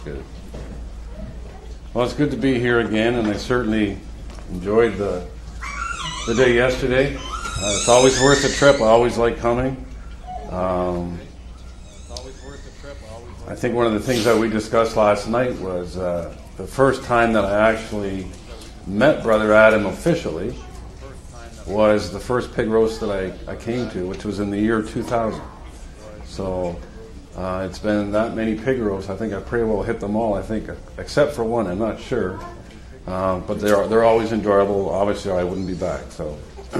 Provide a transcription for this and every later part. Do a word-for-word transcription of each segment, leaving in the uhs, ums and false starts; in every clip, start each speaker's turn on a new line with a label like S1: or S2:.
S1: Good. Well, it's good to be here again, and I certainly enjoyed the the day yesterday. Uh, it's always worth a trip. I always like coming. Um, I think one of the things that we discussed last night was uh, the first time that I actually met Brother Adam officially was the first pig roast that I, I came to, which was in the year two thousand. So uh, it's been that many pig roasts. I think I pretty well hit them all, I think, except for one. I'm not sure. Uh, but they're, they're always enjoyable. Obviously, I wouldn't be back. So,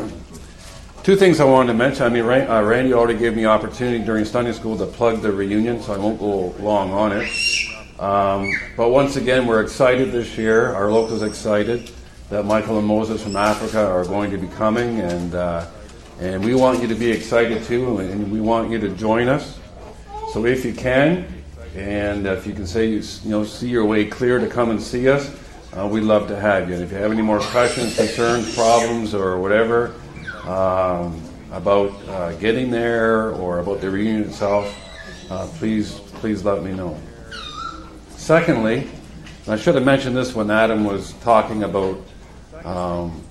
S1: two things I wanted to mention. I mean, uh, Randy already gave me opportunity during Sunday school to plug the reunion, so I won't go long on it. Um, but once again, we're excited this year. Our locals excited that Michael and Moses from Africa are going to be coming, and uh, and we want you to be excited too, and we want you to join us. So if you can, and if you can say you, you know see your way clear to come and see us, uh, we'd love to have you. And if you have any more questions, concerns, problems, or whatever um, about uh, getting there or about the reunion itself, uh, please please let me know. Secondly, and I should have mentioned this when Adam was talking about um,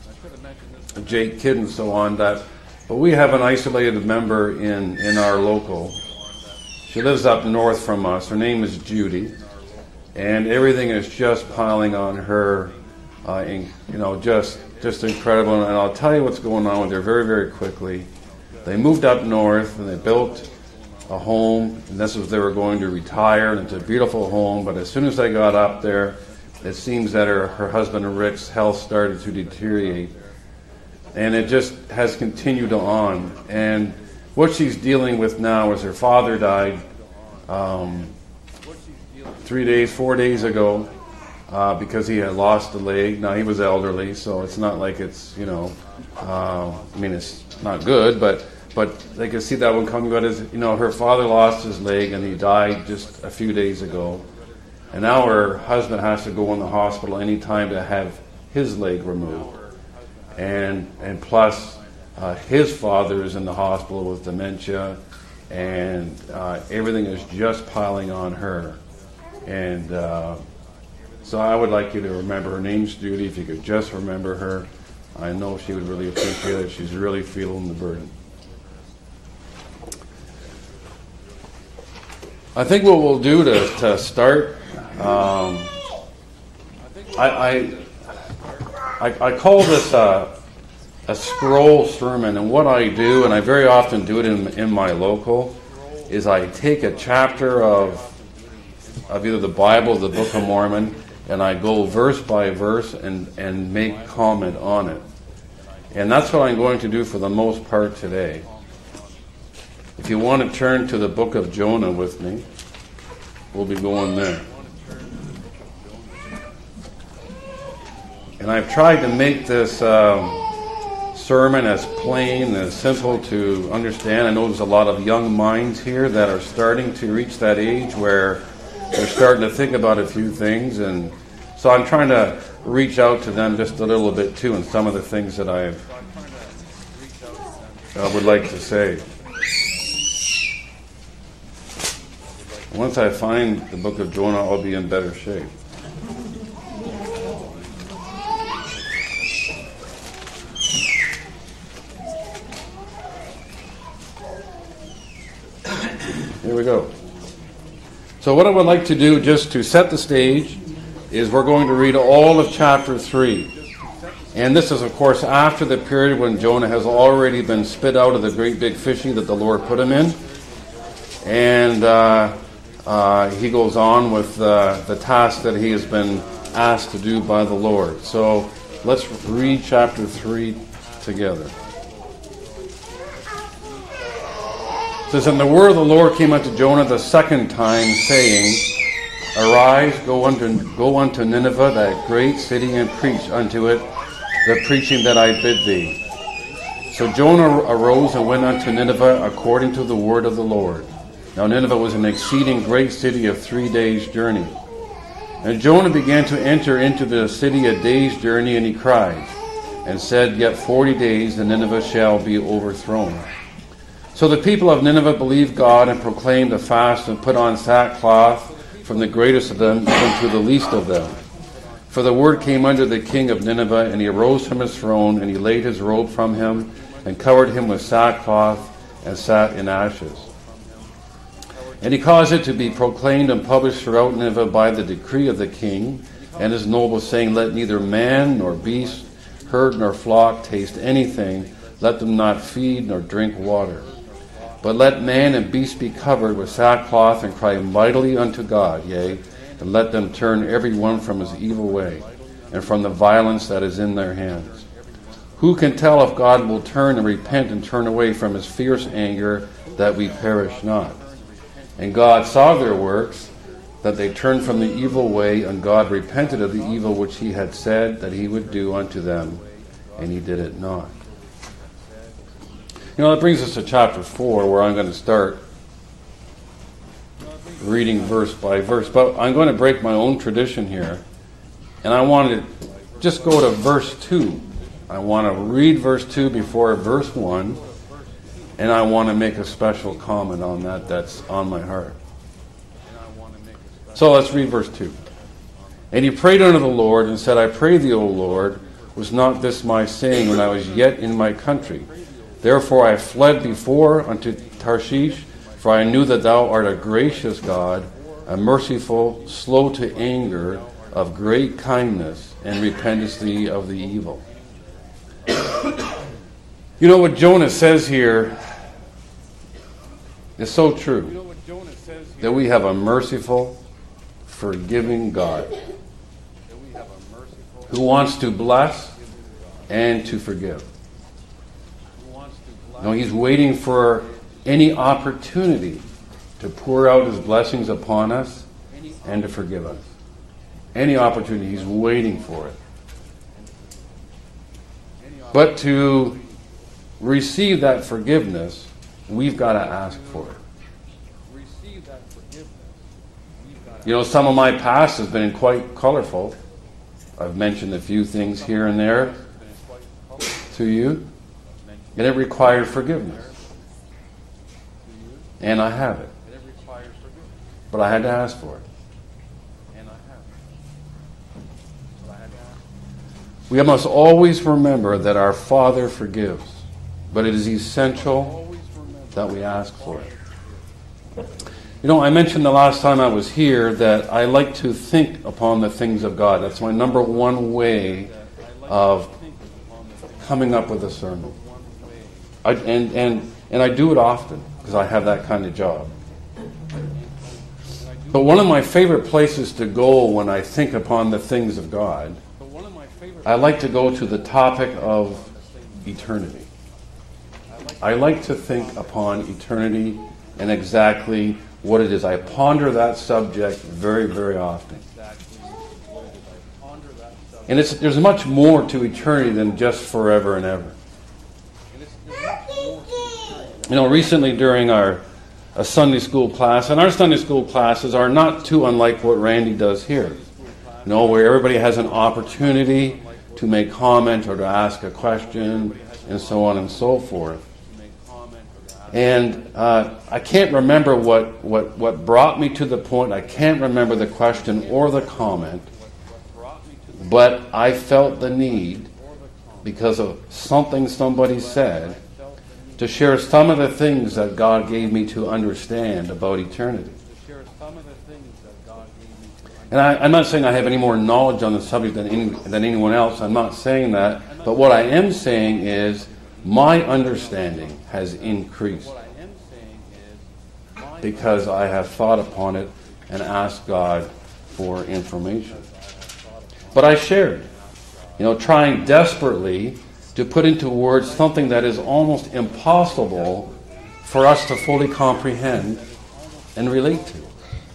S1: Jake Kidd and so on, that but we have an isolated member in, in our local. She lives up north from us. Her name is Judy, and everything is just piling on her. Uh, in, you know, just just incredible. And I'll tell you what's going on with her very, very quickly. They moved up north and they built a home, and this was they were going to retire, and it's a beautiful home. But as soon as they got up there, it seems that her, her husband Rick's health started to deteriorate, and it just has continued on. And what she's dealing with now is her father died um, three days, four days ago uh, because he had lost a leg. Now, he was elderly, so it's not like it's, you know, uh, I mean, it's not good, but but they can see that one coming. But, as, you know, her father lost his leg, and he died just a few days ago. And now her husband has to go in the hospital any time to have his leg removed. And, and plus... Uh, his father is in the hospital with dementia, and uh, everything is just piling on her. And uh, so I would like you to remember her name's Judy. If you could just remember her, I know she would really appreciate it. She's really feeling the burden. I think what we'll do to, to start, um, I, I, I, I call this uh, a scroll sermon, and what I do, and I very often do it in, in my local, is I take a chapter of of either the Bible or the Book of Mormon, and I go verse by verse and, and make comment on it. And that's what I'm going to do for the most part today. If you want to turn to the Book of Jonah with me, we'll be going there. And I've tried to make this um, sermon as plain and as simple to understand. I know there's a lot of young minds here that are starting to reach that age where they're starting to think about a few things, and so I'm trying to reach out to them just a little bit too in some of the things that I've I would like to say. Once I find the Book of Jonah, I'll be in better shape. Here we go. So what I would like to do, just to set the stage, is we're going to read all of chapter three. And this is, of course, after the period when Jonah has already been spit out of the great big fishy that the Lord put him in. And uh, uh, he goes on with uh, the task that he has been asked to do by the Lord. So let's read chapter three together. It says, "And the word of the Lord came unto Jonah the second time, saying, Arise, go unto, go unto Nineveh, that great city, and preach unto it the preaching that I bid thee. So Jonah arose and went unto Nineveh according to the word of the Lord. Now Nineveh was an exceeding great city of three days' journey. And Jonah began to enter into the city a day's journey, and he cried, and said, Yet forty days, and Nineveh shall be overthrown. So the people of Nineveh believed God and proclaimed a fast and put on sackcloth from the greatest of them even to the least of them. For the word came unto the king of Nineveh, and he arose from his throne, and he laid his robe from him, and covered him with sackcloth, and sat in ashes. And he caused it to be proclaimed and published throughout Nineveh by the decree of the king and his nobles, saying, Let neither man nor beast, herd nor flock taste anything, let them not feed nor drink water. But let man and beast be covered with sackcloth, and cry mightily unto God, yea, and let them turn every one from his evil way, and from the violence that is in their hands. Who can tell if God will turn and repent and turn away from his fierce anger, that we perish not? And God saw their works, that they turned from the evil way, and God repented of the evil which he had said that he would do unto them, and he did it not. You know, that brings us to chapter four, where I'm going to start reading verse by verse. But I'm going to break my own tradition here, and I want to just go to verse two. I want to read verse two before verse one, and I want to make a special comment on that that's on my heart. So let's read verse two. And he prayed unto the Lord, and said, I pray thee, O Lord, was not this my saying when I was yet in my country? Therefore I fled before unto Tarshish, for I knew that thou art a gracious God, a merciful, slow to anger, of great kindness, and repentest thee of the evil. You know what Jonah says here is so true. That we have a merciful, forgiving God who wants to bless and to forgive. No, he's waiting for any opportunity to pour out his blessings upon us and to forgive us. Any opportunity, he's waiting for it. But to receive that forgiveness, we've got to ask for it. You know, some of my past has been quite colorful. I've mentioned a few things here and there to you, and it required forgiveness. And I have it. But I had to ask for it. We must always remember that our Father forgives, but it is essential that we ask for it. You know, I mentioned the last time I was here that I like to think upon the things of God. That's my number one way of coming up with a sermon. I, and, and, and I do it often because I have that kind of job. But one of my favorite places to go when I think upon the things of God, I like to go to the topic of eternity. I like to think upon eternity and exactly what it is. I ponder that subject very, very often. And it's, there's much more to eternity than just forever and ever. You know, recently during our a Sunday school class, and our Sunday school classes are not too unlike what Randy does here. You know, where everybody has an opportunity to make comment or to ask a question and so on and so forth. And uh, I can't remember what, what, what brought me to the point. I can't remember the question or the comment. But I felt the need, because of something somebody said, to share some of the things that God gave me to understand about eternity. And I, I'm not saying I have any more knowledge on the subject than, any, than anyone else. I'm not saying that. But what I am saying is my understanding has increased because I have thought upon it and asked God for information. But I shared, you know, trying desperately to put into words something that is almost impossible for us to fully comprehend and relate to.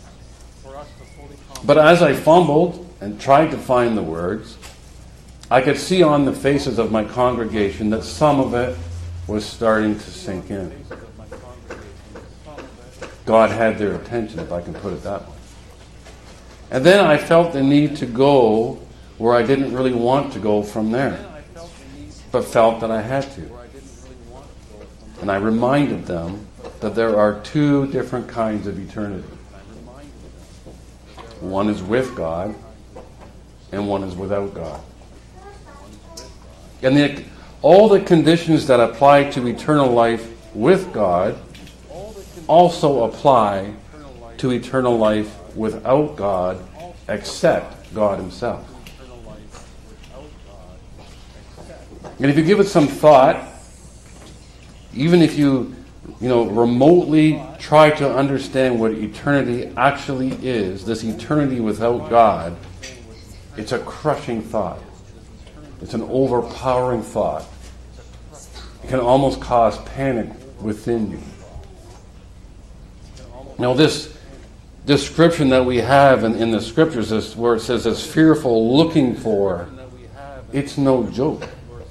S1: But as I fumbled and tried to find the words, I could see on the faces of my congregation that some of it was starting to sink in. God had their attention, if I can put it that way. And then I felt the need to go where I didn't really want to go from there, but felt that I had to. And I reminded them that there are two different kinds of eternity. One is with God, and one is without God. And the, all the conditions that apply to eternal life with God also apply to eternal life without God, except God himself. And if you give it some thought, even if you, you know, remotely try to understand what eternity actually is, this eternity without God, it's a crushing thought. It's an overpowering thought. It can almost cause panic within you. Now, this description that we have in, in the scriptures, is where it says it's fearful looking for, it's no joke.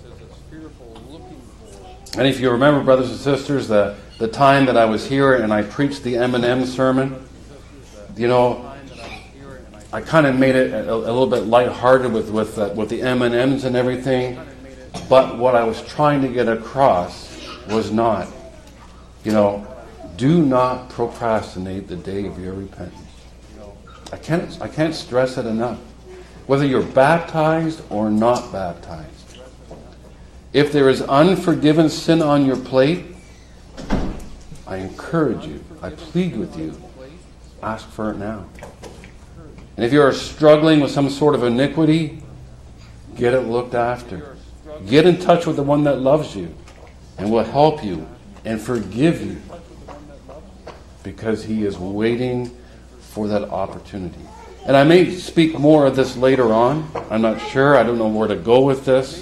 S1: And if you remember, brothers and sisters, the, the time that I was here and I preached the M and M sermon, you know, I kind of made it a, a little bit lighthearted with with, uh, with the M and M's and everything. But what I was trying to get across was not, you know, do not procrastinate the day of your repentance. I can't I can't stress it enough. Whether you're baptized or not baptized. If there is unforgiven sin on your plate, I encourage you, I plead with you, ask for it now. And if you're struggling with some sort of iniquity, get it looked after. Get in touch with the one that loves you and will help you and forgive you, because he is waiting for that opportunity. And I may speak more of this later on. I'm not sure. I don't know where to go with this.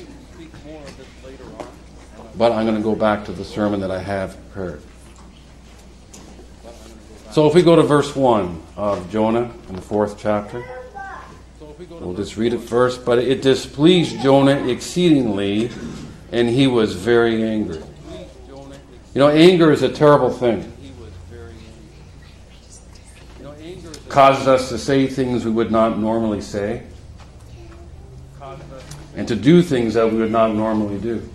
S1: But I'm going to go back to the sermon that I have prepared. So if we go to verse one of Jonah in the fourth chapter, we'll just read it first. But it displeased Jonah exceedingly, and he was very angry. You know, anger is a terrible thing. It causes us to say things we would not normally say, and to do things that we would not normally do.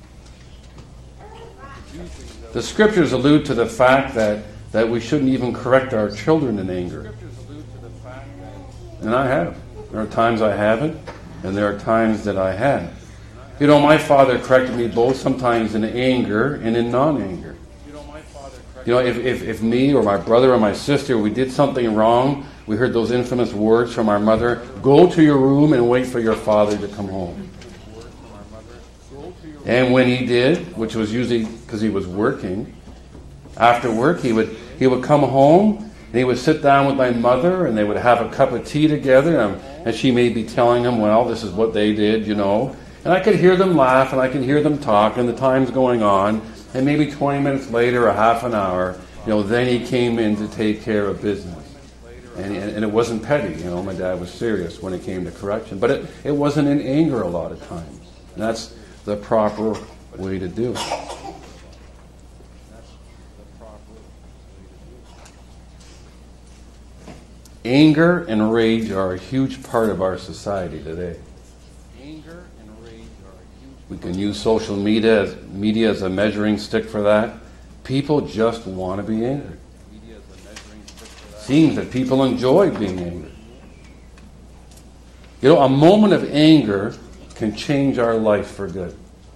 S1: The scriptures allude to the fact that, that we shouldn't even correct our children in anger. And I have. There are times I haven't, and there are times that I have. You know, my father corrected me both sometimes in anger and in non-anger. You know, if, if, if me or my brother or my sister, we did something wrong, we heard those infamous words from our mother, go to your room and wait for your father to come home. And when he did, which was usually because he was working, after work he would he would come home and he would sit down with my mother and they would have a cup of tea together, and, and she may be telling him, well, this is what they did, you know. And I could hear them laugh and I could hear them talk, and the time's going on, and maybe twenty minutes later or half an hour, you know, then he came in to take care of business. And, and it wasn't petty, you know, my dad was serious when it came to correction. But it, it wasn't in anger a lot of times. And that's the proper way to do it. Anger and rage are a huge part of our society today. We can use social media as, media as a measuring stick for that. People just want to be angry. Seems that people enjoy being angry. You know, a moment of anger can change our life for good.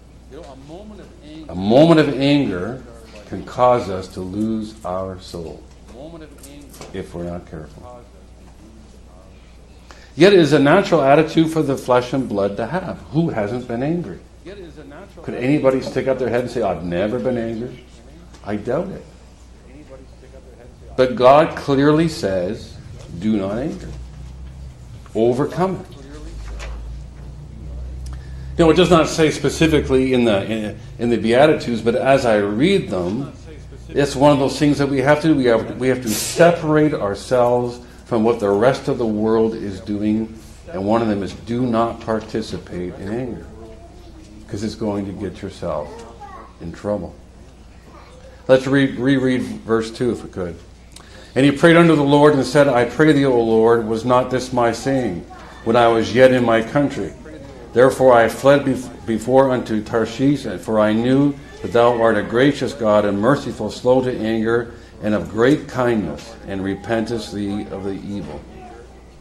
S1: A moment of anger can cause us to lose our soul if we're not careful. Yet it is a natural attitude for the flesh and blood to have. Who hasn't been angry? Could anybody stick up their head and say, I've never been angry? I doubt it. But God clearly says, do not anger. Overcome it. You know, it does not say specifically in the in, in the Beatitudes, but as I read them, it's one of those things that we have to do. We have, we have to separate ourselves from what the rest of the world is doing, and one of them is do not participate in anger, because it's going to get yourself in trouble. Let's re- reread verse two if we could. And he prayed unto the Lord and said, I pray thee, O Lord, was not this my saying, when I was yet in my country? Therefore I fled bef- before unto Tarshish, for I knew that thou art a gracious God and merciful, slow to anger, and of great kindness, and repentest thee of the evil.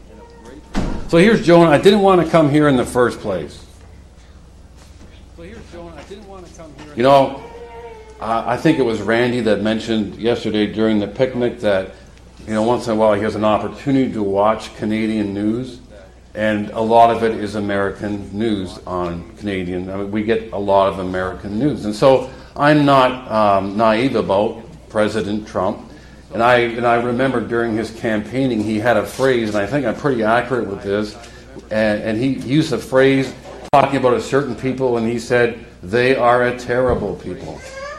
S1: So here's Jonah. I didn't want to come here in the first place. So here's Jonah. I didn't want to come here. You know, uh, I think it was Randy that mentioned yesterday during the picnic that, you know, once in a while he has an opportunity to watch Canadian news, and a lot of it is American news on Canadian. I mean, we get a lot of American news, and so I'm not um, naive about President Trump. And I and I remember during his campaigning, he had a phrase, and I think I'm pretty accurate with this, and, and he used a phrase talking about a certain people, and he said, they are a terrible people.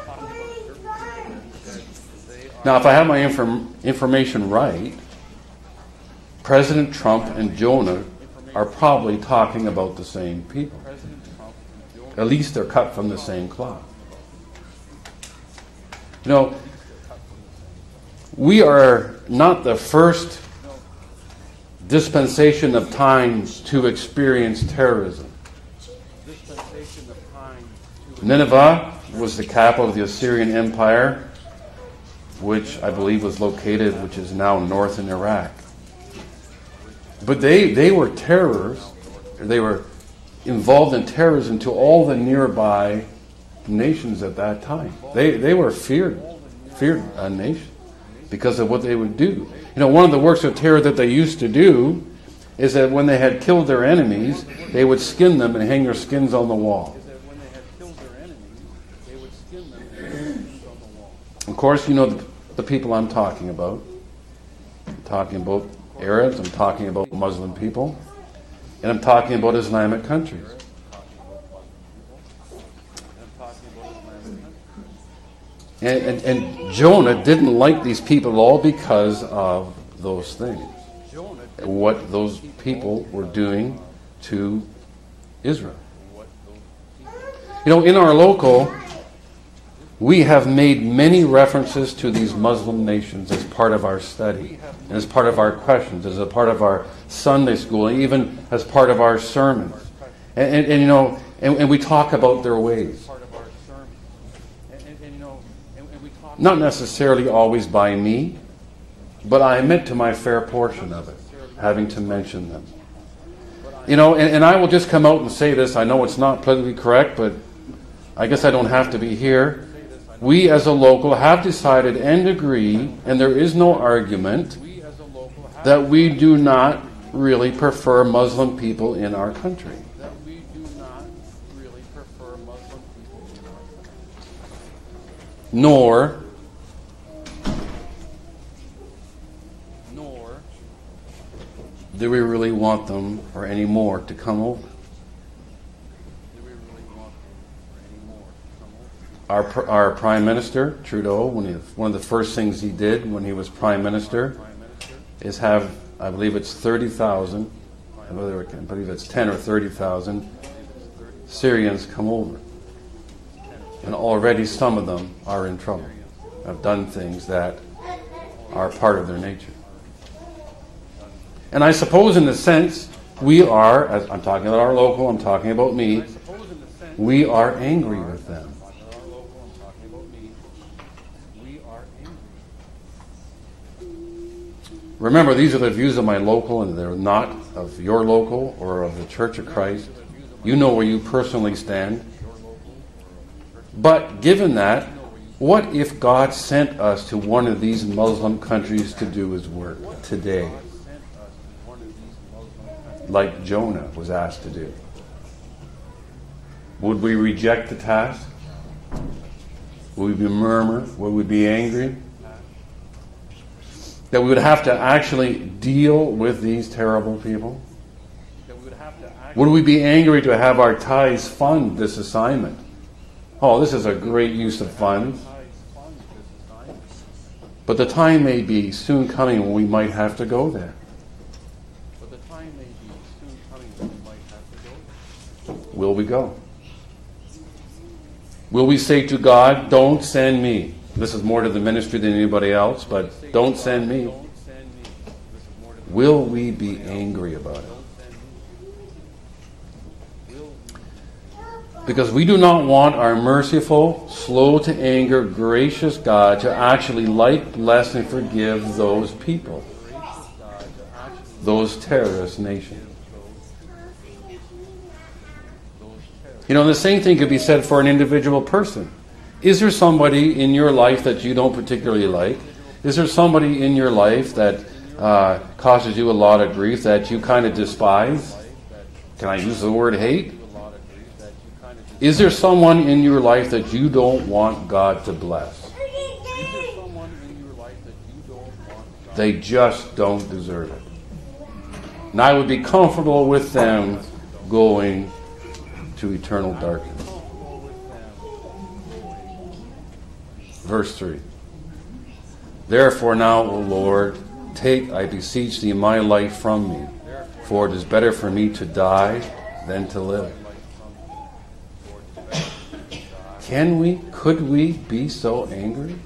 S1: Now, if I have my inform, information right, President Trump and Jonah are probably talking about the same people. At least they're cut from the same cloth. You know, we are not the first dispensation of time to experience terrorism. Nineveh was the capital of the Assyrian Empire, which I believe was located, which is now northern Iraq. But they, they were terrorists. They were involved in terrorism to all the nearby nations at that time. They, they were feared, feared a nation, because of what they would do. You know, one of the works of terror that they used to do is that when they had killed their enemies, they would skin them and hang their skins on the wall. Of course, you know the, the people I'm talking about. I'm talking about Arabs, I'm talking about Muslim people, and I'm talking about Islamic countries. And, and, and Jonah didn't like these people at all because of those things. What those people were doing to Israel. You know, in our local, we have made many references to these Muslim nations as part of our study, and as part of our questions, as a part of our Sunday school, and even as part of our sermons. And, and, and you know, and, and we talk about their ways. Not necessarily always by me, but I admit to my fair portion of it, having to mention them. You know, and, and I will just come out and say this. I know it's not politically correct, but I guess I don't have to be here. We as a local have decided and agree, and there is no argument, that we do not really prefer Muslim people in our country. Nor do we really want them or any more to come over. Our our Prime Minister, Trudeau, when he, one of the first things he did when he was Prime Minister is have, I believe it's thirty thousand, I believe it's ten or thirty thousand Syrians come over. And already some of them are in trouble, have done things that are part of their nature. And I suppose in a sense, we are, as I'm talking about our local, I'm talking about me, we are angry with them. Remember, these are the views of my local, and they're not of your local or of the Church of Christ. You know where you personally stand. But given that, what if God sent us to one of these Muslim countries to do His work today? Like Jonah was asked to do. Would we reject the task? Would we murmur? Would we be angry? That we would have to actually deal with these terrible people? Would we be angry to have our tithes fund this assignment? Oh, this is a great use of funds. But the time may be soon coming when we might have to go there. Will we go? Will we say to God, don't send me? This is more to the ministry than anybody else, but don't send me. Will we be angry about it? Because we do not want our merciful, slow to anger, gracious God to actually like, bless, and forgive those people, those terrorist nations. You know, the same thing could be said for an individual person. Is there somebody in your life that you don't particularly like? Is there somebody in your life that uh, causes you a lot of grief that you kind of despise? Can I use the word hate? Is there someone in your life that you don't want God to bless? They just don't deserve it. And I would be comfortable with them going to eternal darkness. Verse three. Therefore now, O Lord, take, I beseech thee, my life from me, for it is better for me to die than to live. Can we, could we be so angry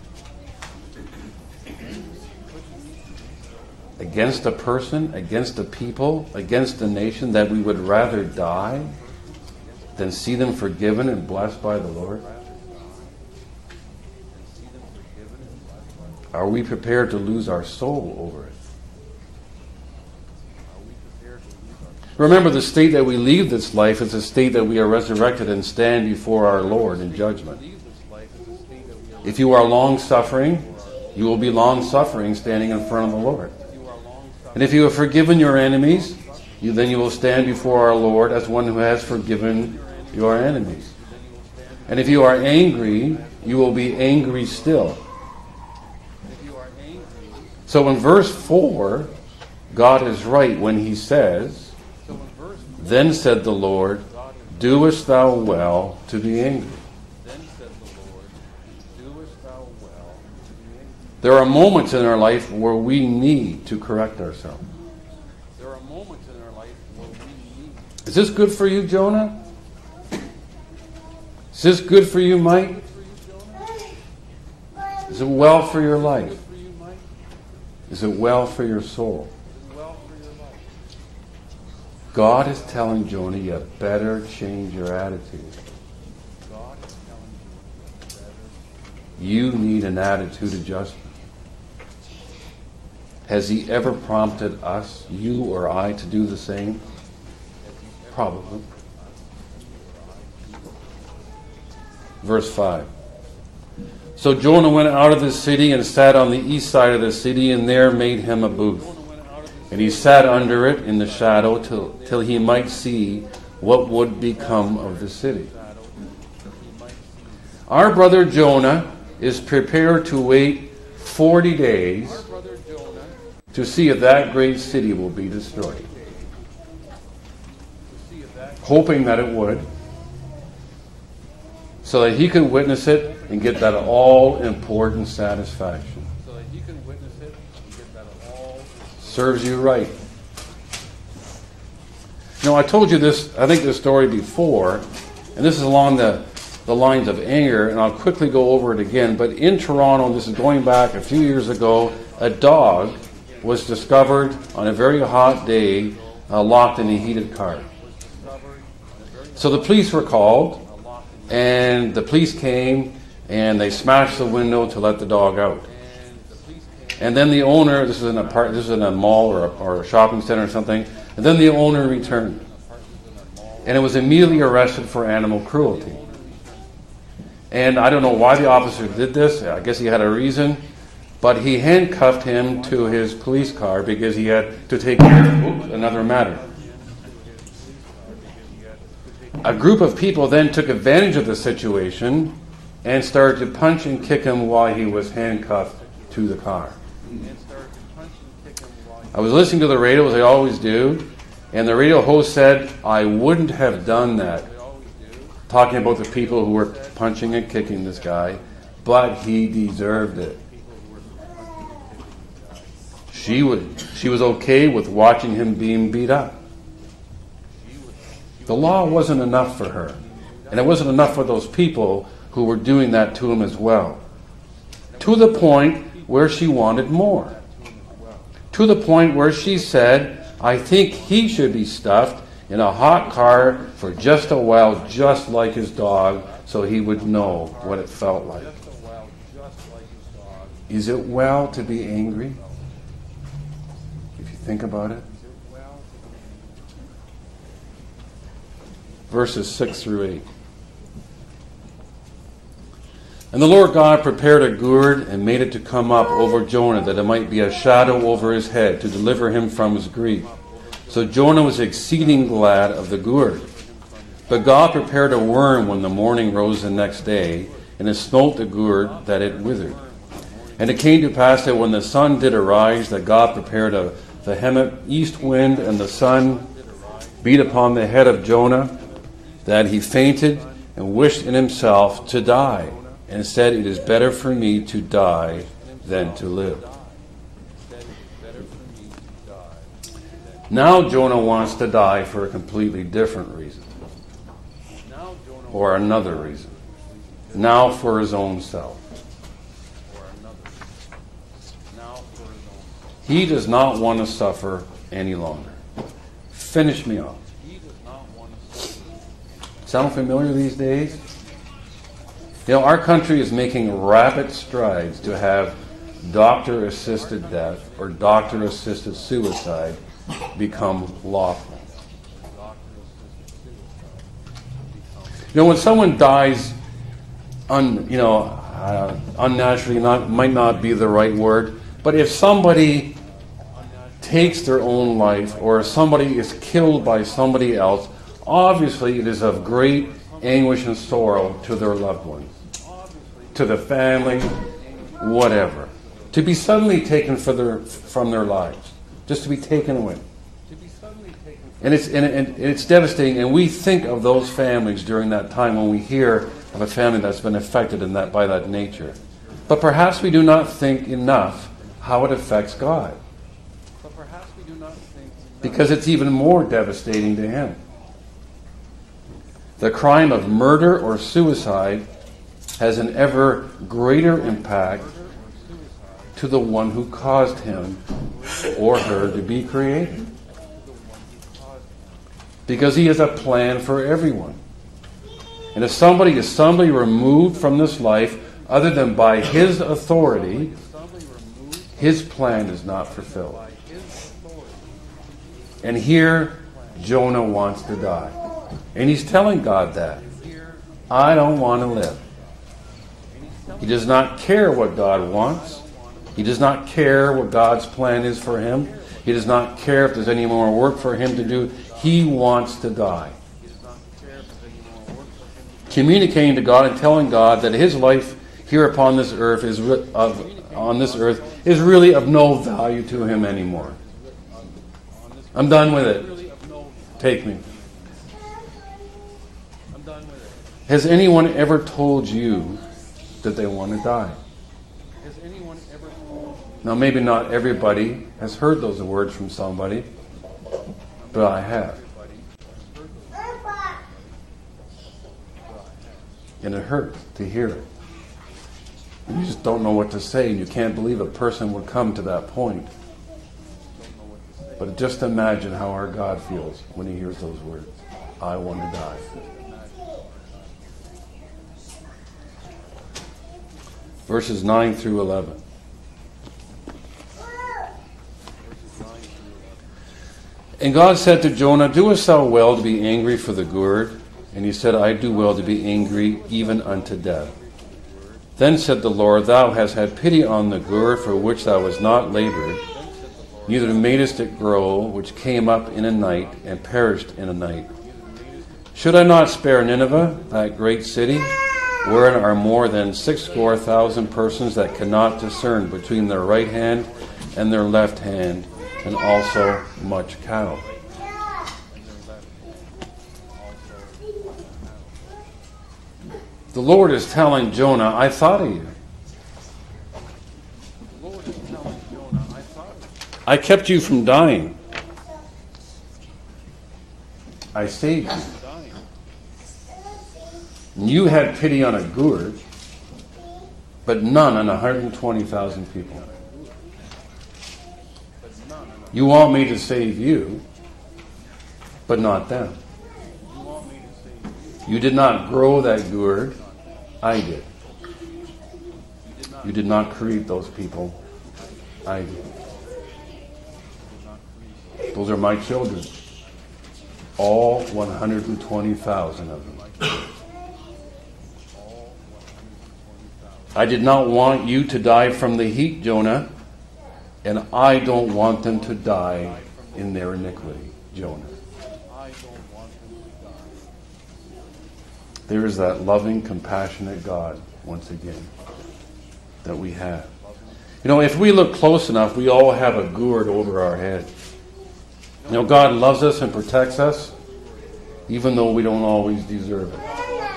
S1: against a person, against a people, against a nation, that we would rather die than see them forgiven and blessed by the Lord? Are we prepared to lose our soul over it? Remember, the state that we leave this life is the state that we are resurrected and stand before our Lord in judgment. If you are long-suffering, you will be long-suffering standing in front of the Lord. And if you have forgiven your enemies, you, then you will stand before our Lord as one who has forgiven your enemies. And if you are angry, you will be angry still. So in verse four, God is right when he says, then said the Lord, doest thou well to be angry. There are moments in our life where we need to correct ourselves. There are moments in our life where we need. Is this good for you, Jonah? Is this good for you, Mike? Is it well for your life? Is it well for your soul? God is telling Jonah, you better change your attitude. You need an attitude adjustment. Has he ever prompted us, you or I, to do the same? Probably. Verse five. So Jonah went out of the city and sat on the east side of the city, and there made him a booth. And he sat under it in the shadow till, till he might see what would become of the city. Our brother Jonah is prepared to wait forty days to see if that great city will be destroyed. Hoping that it would, so that he could witness it and get that all-important satisfaction. Serves you right. You know, I told you this, I think this story before, and this is along the, the lines of anger, and I'll quickly go over it again. But in Toronto, this is going back a few years ago, a dog was discovered on a very hot day uh, locked in a heated car. So the police were called, and the police came, and they smashed the window to let the dog out. And then the owner, this is in a part, this is in a mall or a, or a shopping center or something, and then the owner returned. And it was immediately arrested for animal cruelty. And I don't know why the officer did this. I guess he had a reason. But he handcuffed him to his police car because he had to take care of oops, another matter. A group of people then took advantage of the situation and started to punch and kick him while he was handcuffed to the car. I was listening to the radio, as I always do, and the radio host said, I wouldn't have done that, talking about the people who were punching and kicking this guy, but he deserved it. She would, she was okay with watching him being beat up. The law wasn't enough for her, and it wasn't enough for those people who were doing that to him as well. To the point where she wanted more. To the point where she said, I think he should be stuffed in a hot car for just a while, just like his dog, so he would know what it felt like. Is it well to be angry? If you think about it. verses six through eight. And the Lord God prepared a gourd and made it to come up over Jonah, that it might be a shadow over his head, to deliver him from his grief. So Jonah was exceeding glad of the gourd. But God prepared a worm when the morning rose the next day, and it smote the gourd, that it withered. And it came to pass that when the sun did arise, that God prepared a vehement east wind, and the sun beat upon the head of Jonah, that he fainted and wished in himself to die, and said, "It is better for me to die than to live." Now Jonah wants to die for a completely different reason. Or another reason. Now for his own self. He does not want to suffer any longer. Finish me off. Sound familiar these days? You know, our country is making rapid strides to have doctor-assisted death or doctor-assisted suicide become lawful. You know, when someone dies, un, you know, uh, unnaturally, not might not be the right word, but if somebody takes their own life or if somebody is killed by somebody else, obviously it is of great anguish and sorrow to their loved ones, to the family, whatever. To be suddenly taken for their, from their lives, just to be taken away. And it's, and, and it's devastating, and we think of those families during that time when we hear of a family that's been affected in that, by that nature. But perhaps we do not think enough how it affects God. Because it's even more devastating to Him. The crime of murder or suicide has an ever greater impact to the one who caused him or her to be created. Because He has a plan for everyone. And if somebody is suddenly removed from this life other than by His authority, His plan is not fulfilled. And here, Jonah wants to die. And he's telling God that. I don't want to live. He does not care what God wants. He does not care what God's plan is for him. He does not care if there's any more work for him to do. He wants to die. Communicating to God and telling God that his life here upon this earth is of on this earth is really of no value to him anymore. I'm done with it. Take me. Has anyone ever told you that they want to die? Now, maybe not everybody has heard those words from somebody, but I have. And it hurts to hear it. You just don't know what to say, and you can't believe a person would come to that point. But just imagine how our God feels when He hears those words. I want to die. Verses nine through eleven. And God said to Jonah, doest thou well to be angry for the gourd? And he said, I do well to be angry even unto death. Then said the Lord, Thou hast had pity on the gourd for which thou hast not labored, neither madest it grow, which came up in a night and perished in a night. Should I not spare Nineveh, that great city, wherein are more than sixscore thousand persons that cannot discern between their right hand and their left hand, and also much cattle? The Lord is telling Jonah, I thought of you. I kept you from dying. I saved you. You had pity on a gourd, but none on one hundred twenty thousand people. You want me to save you, but not them. You did not grow that gourd. I did. You did not create those people. I did. Those are my children. All one hundred twenty thousand of them. I did not want you to die from the heat, Jonah, and I don't want them to die in their iniquity, Jonah. There is that loving, compassionate God, once again, that we have. You know, if we look close enough, we all have a gourd over our head. You know, God loves us and protects us, even though we don't always deserve it.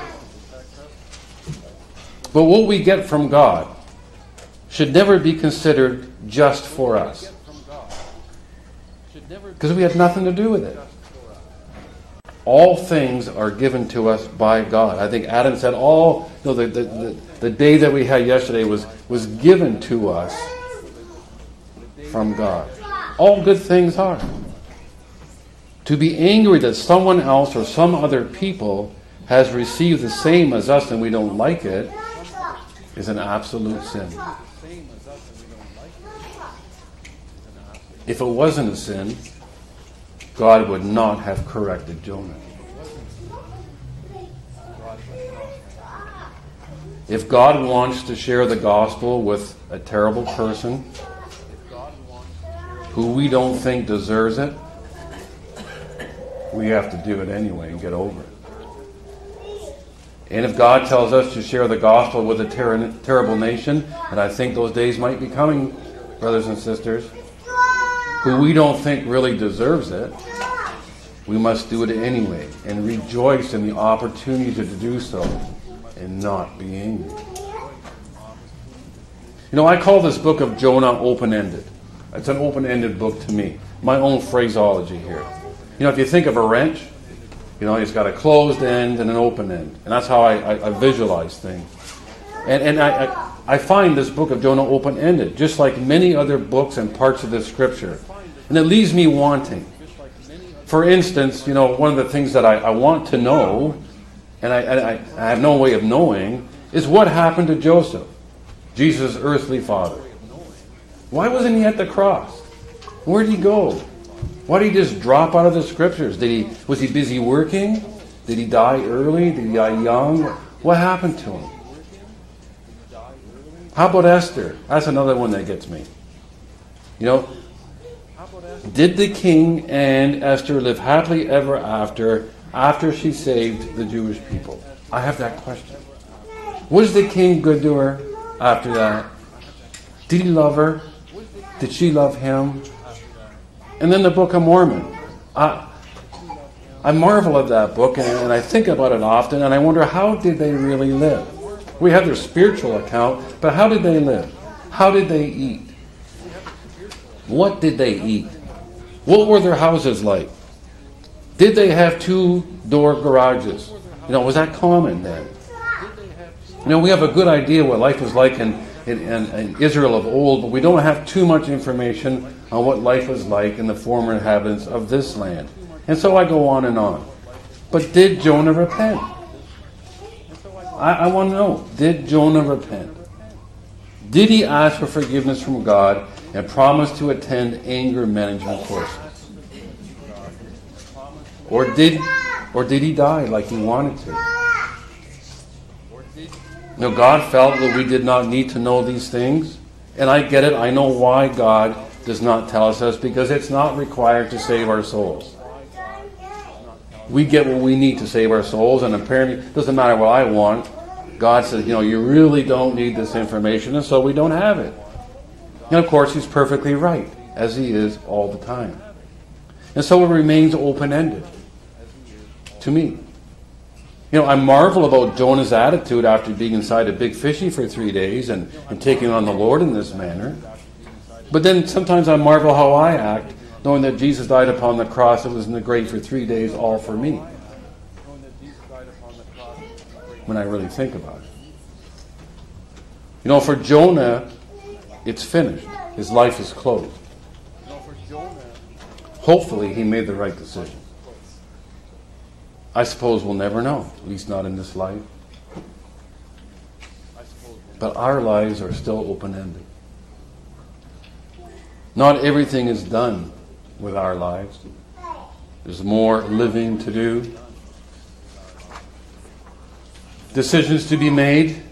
S1: But what we get from God should never be considered just for us, because we had nothing to do with it. All things are given to us by God. I think Adam said all, no, the, the, the, the day that we had yesterday was, was given to us from God. All good things are. To be angry that someone else or some other people has received the same as us and we don't like it is an absolute sin. If it wasn't a sin, God would not have corrected Jonah. If God wants to share the gospel with a terrible person who we don't think deserves it, we have to do it anyway and get over it. And if God tells us to share the gospel with a ter- terrible nation, and I think those days might be coming, brothers and sisters, who we don't think really deserves it, we must do it anyway and rejoice in the opportunity to do so and not be angry. You know, I call this book of Jonah open-ended. It's an open-ended book to me. My own phraseology here. You know, if you think of a wrench, you know, it's got a closed end and an open end. And that's how I, I, I visualize things. And, and I, I, I find this book of Jonah open-ended, just like many other books and parts of the Scripture. And it leaves me wanting. For instance, you know, one of the things that I, I want to know, and I, I, I have no way of knowing, is what happened to Joseph, Jesus' earthly father. Why wasn't he at the cross? Where did he go? Why did he just drop out of the Scriptures? Did he was he busy working? Did he die early? Did he die young? What happened to him? How about Esther? That's another one that gets me. You know, did the king and Esther live happily ever after, after she saved the Jewish people? I have that question. Was the king good to her after that? Did he love her? Did she love him? And then the Book of Mormon. I, I marvel at that book, and, and I think about it often, and I wonder, how did they really live? We have their spiritual account, but how did they live? How did they eat? What did they eat? What were their houses like? Did they have two-door garages? You know, was that common then? You know, we have a good idea what life was like in, in, in, in Israel of old, but we don't have too much information on what life was like in the former inhabitants of this land. And so I go on and on. But did Jonah repent? I, I want to know, did Jonah repent? Did he ask for forgiveness from God and promise to attend anger management courses? Or did, or did he die like he wanted to? You know, God felt that we did not need to know these things. And I get it. I know why God does not tell us this, because it's not required to save our souls. We get what we need to save our souls, and apparently it doesn't matter what I want. God says, you know, you really don't need this information, and so we don't have it. And of course, he's perfectly right, as he is all the time. And so it remains open-ended to me. You know, I marvel about Jonah's attitude after being inside a big fishy for three days and, and taking on the Lord in this manner. But then sometimes I marvel how I act, knowing that Jesus died upon the cross and was in the grave for three days, all for me. When I really think about it. You know, for Jonah, it's finished. His life is closed. Hopefully, he made the right decision. I suppose we'll never know, at least not in this life. But our lives are still open-ended. Not everything is done with our lives. There's more living to do. Decisions to be made.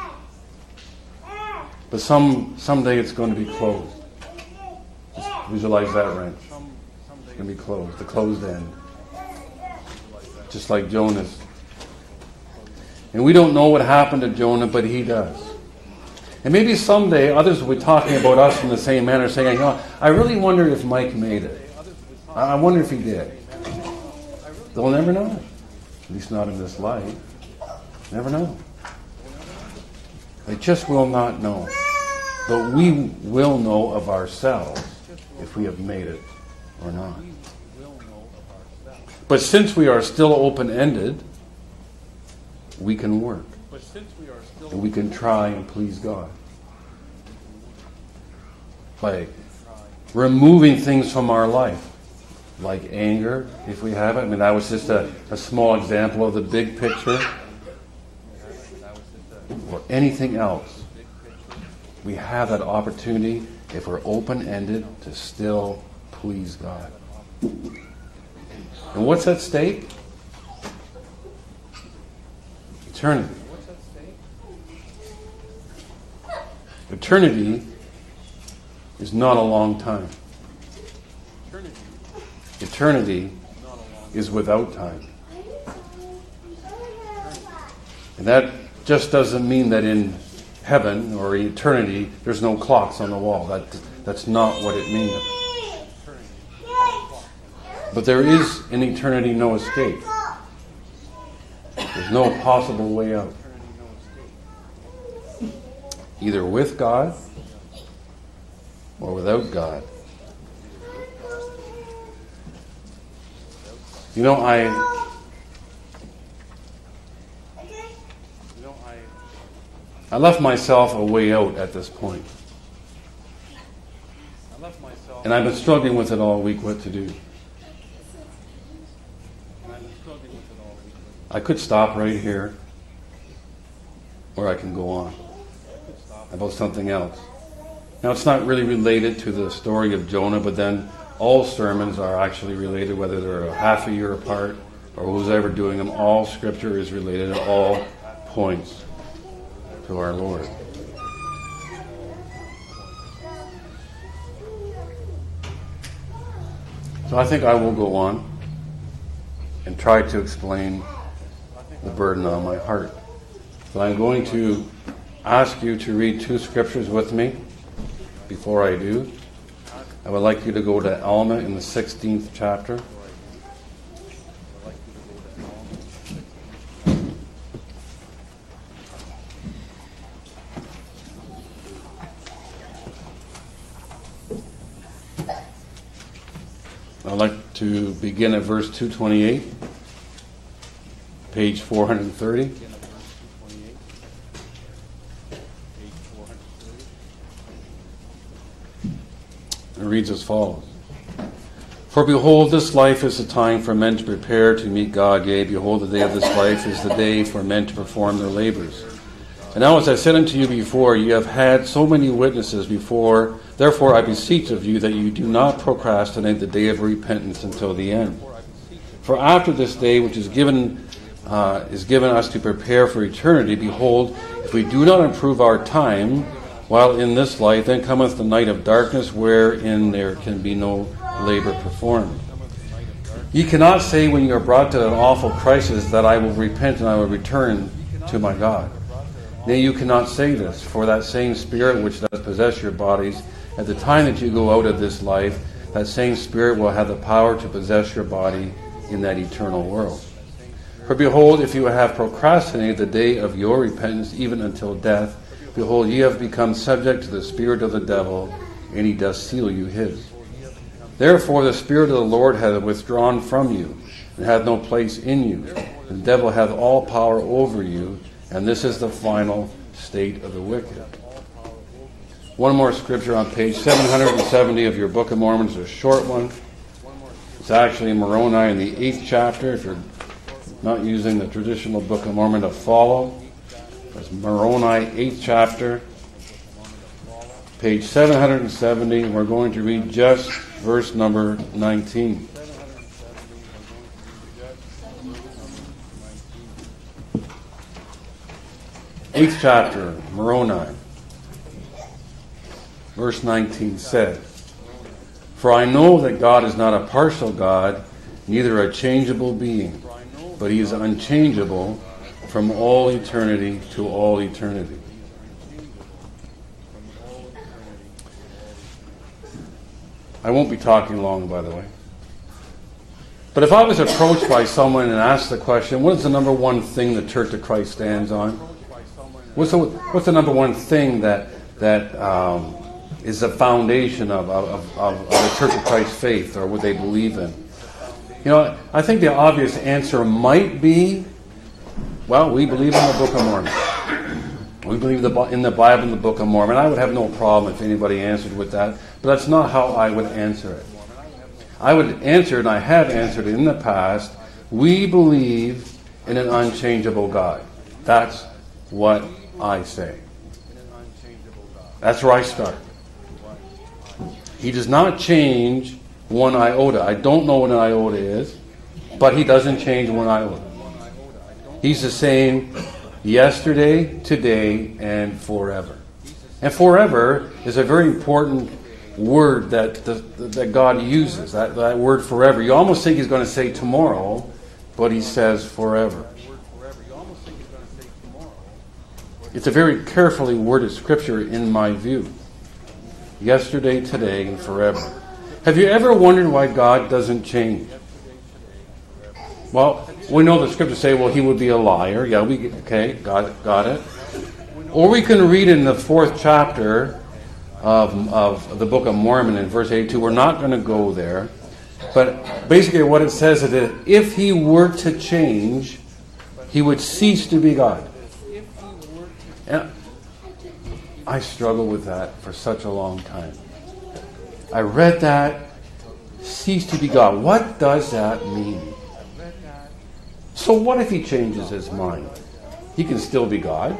S1: But some someday it's going to be closed. Just visualize that wrench. It's going to be closed. The closed end. Just like Jonah's. And we don't know what happened to Jonah, but he does. And maybe someday others will be talking about us in the same manner, saying, you know, I really wonder if Mike made it. I wonder if he did. They'll never know. At least not in this life. Never know. They just will not know. But we will know of ourselves if we have made it or not. But since we are still open-ended, we can work. And we can try and please God. By removing things from our life. Like anger, if we have it. I mean, that was just a, a small example of the big picture. Or anything else. We have that opportunity, if we're open-ended, to still please God. And what's at stake? Eternity. Eternity is not a long time. Eternity is without time. And that just doesn't mean that in heaven or eternity there's no clocks on the wall. That that's not what it means. But there is in eternity no escape. There's no possible way out. Either with God or without God. You know, I I left myself a way out at this point. And I've been struggling with it all week what to do. I could stop right here, or I can go on about something else. Now, it's not really related to the story of Jonah, but then all sermons are actually related, whether they're a half a year apart or who's ever doing them. All Scripture is related at all points to our Lord. So I think I will go on and try to explain the burden on my heart. But I'm going to ask you to read two scriptures with me before I do. I would like you to go to Alma in the sixteenth chapter. I'd like to begin at verse two twenty-eight, page four hundred thirty. It reads as follows. For behold, this life is a time for men to prepare to meet God. Yea, behold, the day of this life is the day for men to perform their labors. And now as I said unto you before, you have had so many witnesses before. Therefore I beseech of you that you do not procrastinate the day of repentance until the end. For after this day which is given uh, is given us to prepare for eternity, behold, if we do not improve our time while in this life, then cometh the night of darkness, wherein there can be no labor performed. Ye cannot say when you are brought to an awful crisis that I will repent and I will return to my God. Nay, you cannot say this, for that same Spirit which does possess your bodies, at the time that you go out of this life, that same Spirit will have the power to possess your body in that eternal world. For behold, if you have procrastinated the day of your repentance even until death, behold, ye have become subject to the spirit of the devil, and he does seal you his. Therefore the Spirit of the Lord hath withdrawn from you, and hath no place in you. The devil hath all power over you, and this is the final state of the wicked. One more scripture on page seven hundred seventy of your Book of Mormon. It's a short one. It's actually in Moroni in the eighth chapter, if you're not using the traditional Book of Mormon to follow. It's Moroni, eighth chapter, page seven hundred seventy. And we're going to read just verse number nineteen. Eighth chapter, Moroni, verse nineteen said, "For I know that God is not a partial God, neither a changeable being, but he is unchangeable from all eternity to all eternity." I won't be talking long, by the way. But if I was approached by someone and asked the question, what is the number one thing the Church of Christ stands on? What's the, what's the number one thing that that um, is the foundation of, of, of, of the Church of Christ faith, or what they believe in? You know, I think the obvious answer might be, well, we believe in the Book of Mormon. We believe the, in the Bible and the Book of Mormon. I would have no problem if anybody answered with that, but that's not how I would answer it. I would answer, and I have answered it in the past, we believe in an unchangeable God. That's what I say. That's where I start. He does not change one iota. I don't know what an iota is, but he doesn't change one iota. He's the same yesterday, today, and forever. And forever is a very important word that the, that God uses, that, that word forever. You almost think he's going to say tomorrow, but he says forever. It's a very carefully worded scripture in my view. Yesterday, today, and forever. Have you ever wondered why God doesn't change? Well, we know the scriptures say, well, he would be a liar. Yeah, we okay, got it, got it. Or we can read in the fourth chapter of, of the Book of Mormon in verse eighty-two. We're not going to go there. But basically what it says is that if he were to change, he would cease to be God. And I struggled with that for such a long time. I read that, cease to be God. What does that mean? So what if he changes his mind? He can still be God.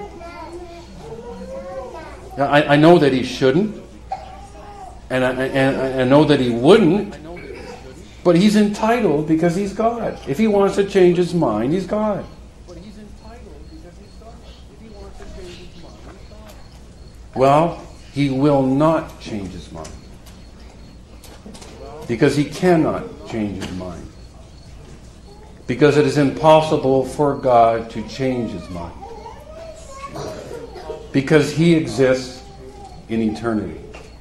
S1: Now, I, I know that he shouldn't, and I, and I know that he wouldn't, but he's entitled because he's God. If he wants to change his mind, he's God. Well, he will not change his mind. Because he cannot change his mind. Because it is impossible for God to change his mind. Because he exists in eternity.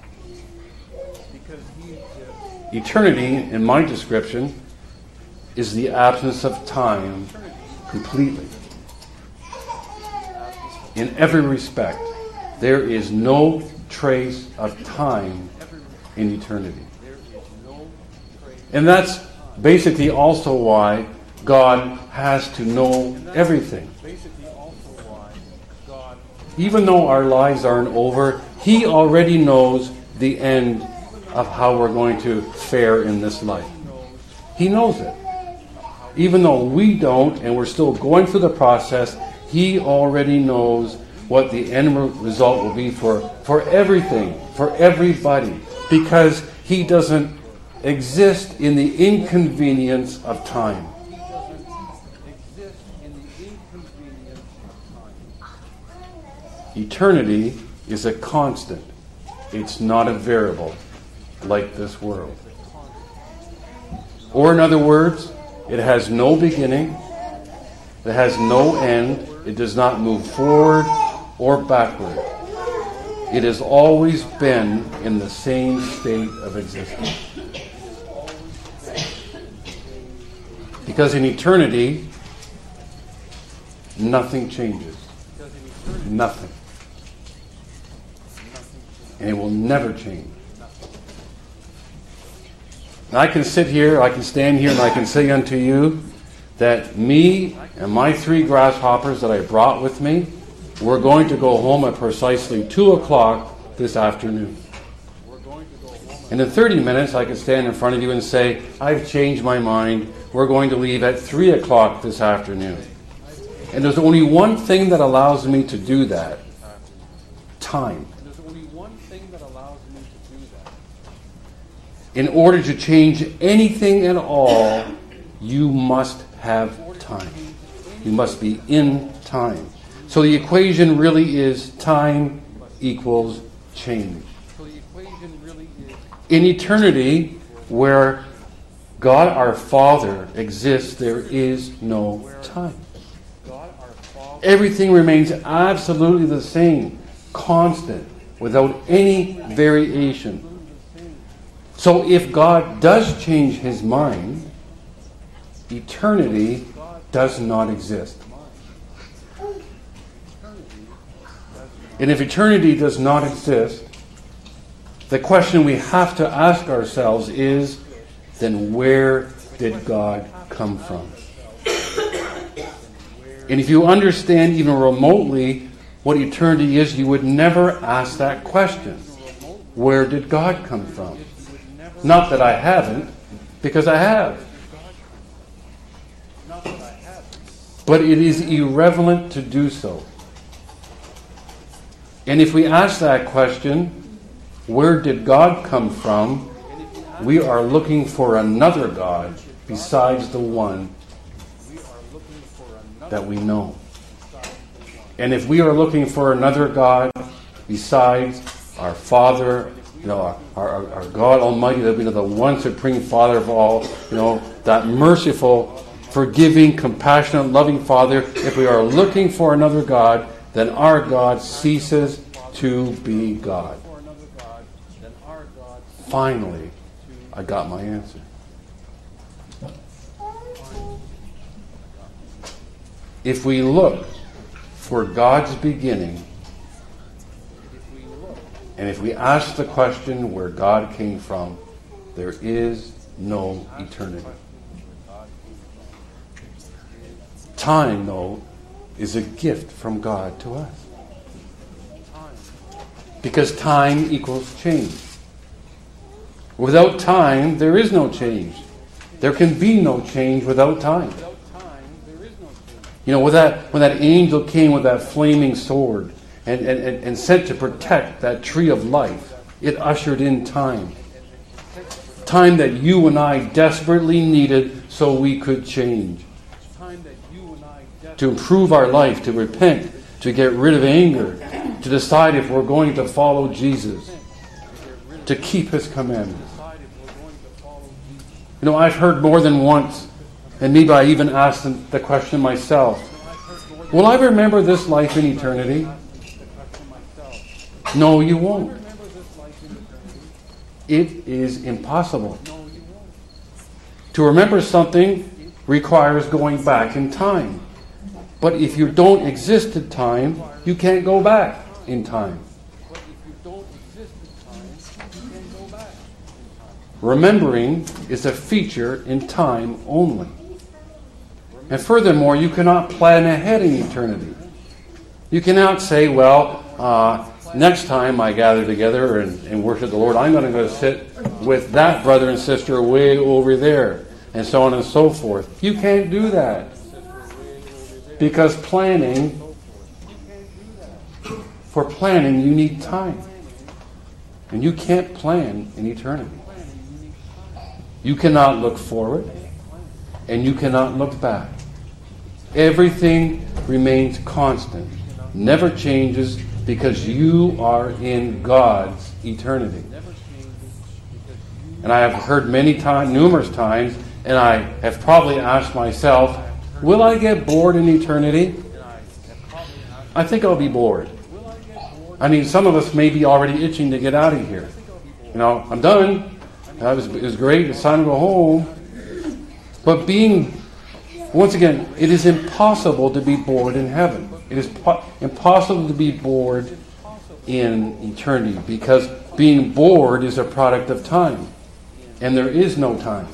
S1: Eternity, in my description, is the absence of time completely. In every respect. There is no trace of time in eternity. And that's basically also why God has to know everything. Even though our lives aren't over, he already knows the end of how we're going to fare in this life. He knows it. Even though we don't, and we're still going through the process, he already knows what the end result will be for, for everything, for everybody, because he doesn't exist in the inconvenience of time. Eternity is a constant. It's not a variable like this world. Or in other words, it has no beginning, it has no end, it does not move forward or backward. It has always been in the same state of existence. Because in eternity, nothing changes. Nothing. And it will never change. And I can sit here, I can stand here, and I can say unto you that me and my three grasshoppers that I brought with me, we're going to go home at precisely two o'clock this afternoon. And in thirty minutes, I can stand in front of you and say, I've changed my mind. We're going to leave at three o'clock this afternoon. And there's only one thing that allows me to do that. Time. In order to change anything at all, you must have time. You must be in time. So the equation really is time equals change. In eternity, where God our Father exists, there is no time. Everything remains absolutely the same, constant, without any variation. So if God does change his mind, eternity does not exist. And if eternity does not exist, the question we have to ask ourselves is, then where did God come from? And if you understand even remotely what eternity is, you would never ask that question. Where did God come from? Not that I haven't, because I have. But it is irrelevant to do so. And if we ask that question, where did God come from? We are looking for another God besides the one that we know. And if we are looking for another God besides our Father, you know, our, our, our God Almighty, that we know the one supreme Father of all, you know, that merciful, forgiving, compassionate, loving Father, if we are looking for another God, then our God ceases to be God. Finally, I got my answer. If we look for God's beginning, and if we ask the question where God came from, there is no eternity. Time, though, is a gift from God to us. Because time equals change. Without time, there is no change. There can be no change without time. You know, when that, when that angel came with that flaming sword and, and, and sent to protect that tree of life, it ushered in time. Time that you and I desperately needed so we could change. To improve our life, to repent, to get rid of anger, to decide if we're going to follow Jesus, to keep his commandments. You know, I've heard more than once, and maybe I even asked the question myself, will I remember this life in eternity? No, you won't. It is impossible. To remember something requires going back in time. But if you don't exist in time, you can't go back in time. Remembering is a feature in time only. And furthermore, you cannot plan ahead in eternity. You cannot say, well, uh, next time I gather together and, and worship the Lord, I'm going to go sit with that brother and sister way over there, and so on and so forth. You can't do that. Because planning, for planning, you need time. And you can't plan in eternity. You cannot look forward, and you cannot look back. Everything remains constant, never changes, because you are in God's eternity. And I have heard many times, numerous times, and I have probably asked myself, will I get bored in eternity? I think I'll be bored. I mean, some of us may be already itching to get out of here. You know, I'm done. That was, it was great. It's time to go home. But being, once again, it is impossible to be bored in heaven. It is po- impossible to be bored in eternity, because being bored is a product of time. And there is no time.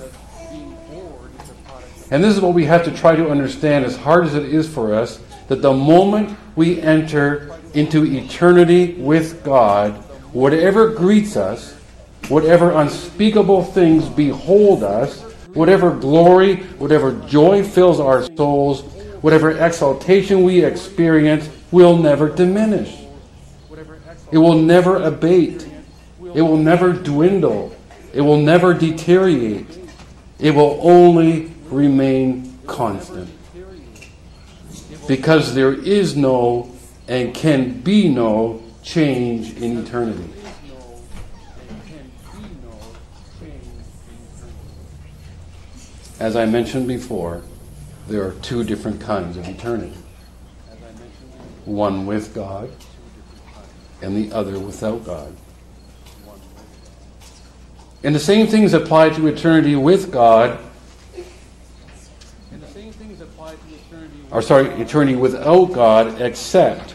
S1: And this is what we have to try to understand, as hard as it is for us, that the moment we enter into eternity with God, whatever greets us, whatever unspeakable things behold us, whatever glory, whatever joy fills our souls, whatever exaltation we experience will never diminish. It will never abate. It will never dwindle. It will never deteriorate. It will only remain constant. Because there is no and can be no change in eternity. As I mentioned before, there are two different kinds of eternity. One with God and the other without God. And the same things apply to eternity with God, or sorry, eternity without God, except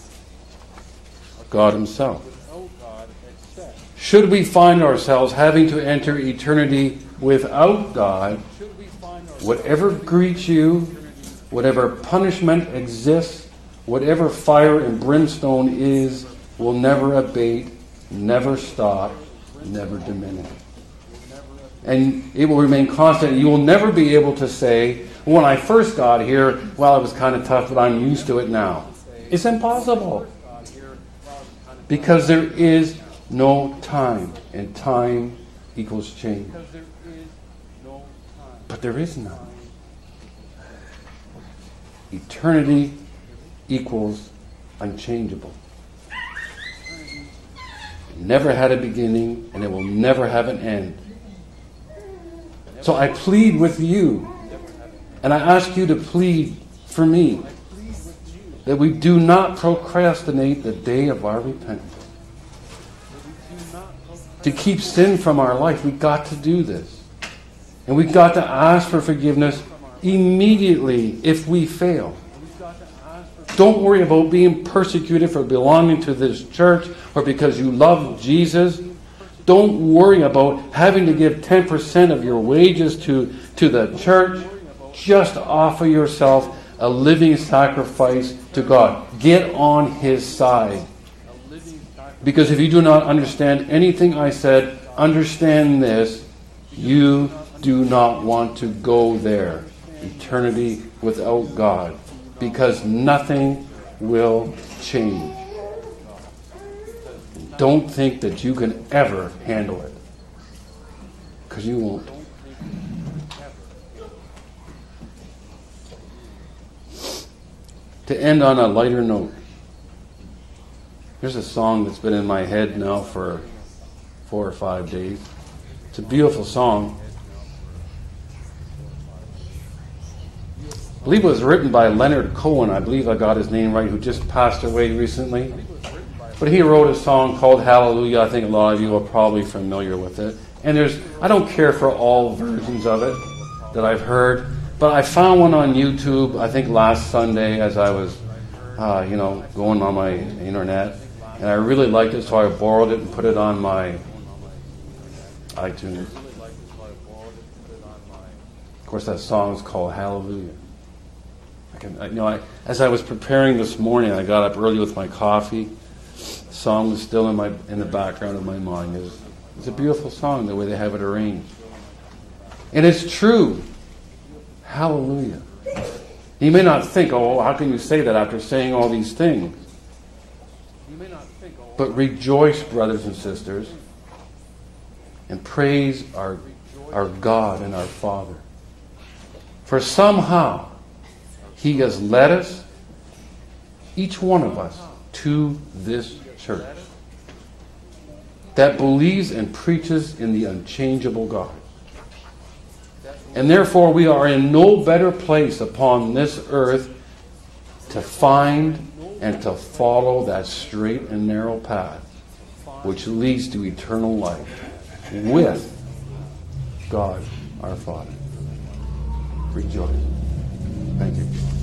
S1: God Himself. Should we find ourselves having to enter eternity without God, whatever greets you, whatever punishment exists, whatever fire and brimstone is, will never abate, never stop, never diminish. And it will remain constant. You will never be able to say, when I first got here, well, it was kind of tough, but I'm used to it now. It's impossible. Because there is no time, and time equals change. But there is none. Eternity equals unchangeable. It never had a beginning, and it will never have an end. So I plead with you, and I ask you to plead for me, that we do not procrastinate the day of our repentance. To keep sin from our life, we've got to do this. And we've got to ask for forgiveness immediately if we fail. Don't worry about being persecuted for belonging to this church or because you love Jesus. Don't worry about having to give ten percent of your wages to, to the church. Just offer yourself a living sacrifice to God. Get on His side. Because if you do not understand anything I said, understand this. You do not want to go there. Eternity without God. Because nothing will change. Don't think that you can ever handle it. Because you won't. To end on a lighter note, there's a song that's been in my head now for four or five days. It's a beautiful song. I believe it was written by Leonard Cohen. I believe I got his name right, who just passed away recently. But he wrote a song called Hallelujah. I think a lot of you are probably familiar with it. And there's, I don't care for all versions of it that I've heard, but I found one on YouTube, I think last Sunday as I was, uh, you know, going on my internet. And I really liked it, so I borrowed it and put it on my iTunes. Of course, that song is called Hallelujah. I can, I, you know, I, as I was preparing this morning, I got up early with my coffee. The song was still in my in the background of my mind. It was, it's a beautiful song, the way they have it arranged. And it's true. Hallelujah. You may not think, oh, how can you say that after saying all these things? But rejoice, brothers and sisters, and praise our, our God and our Father. For somehow He has led us, each one of us, to this church that believes and preaches in the unchangeable God. And therefore we are in no better place upon this earth to find and to follow that straight and narrow path which leads to eternal life with God our Father. Rejoice. Thank you.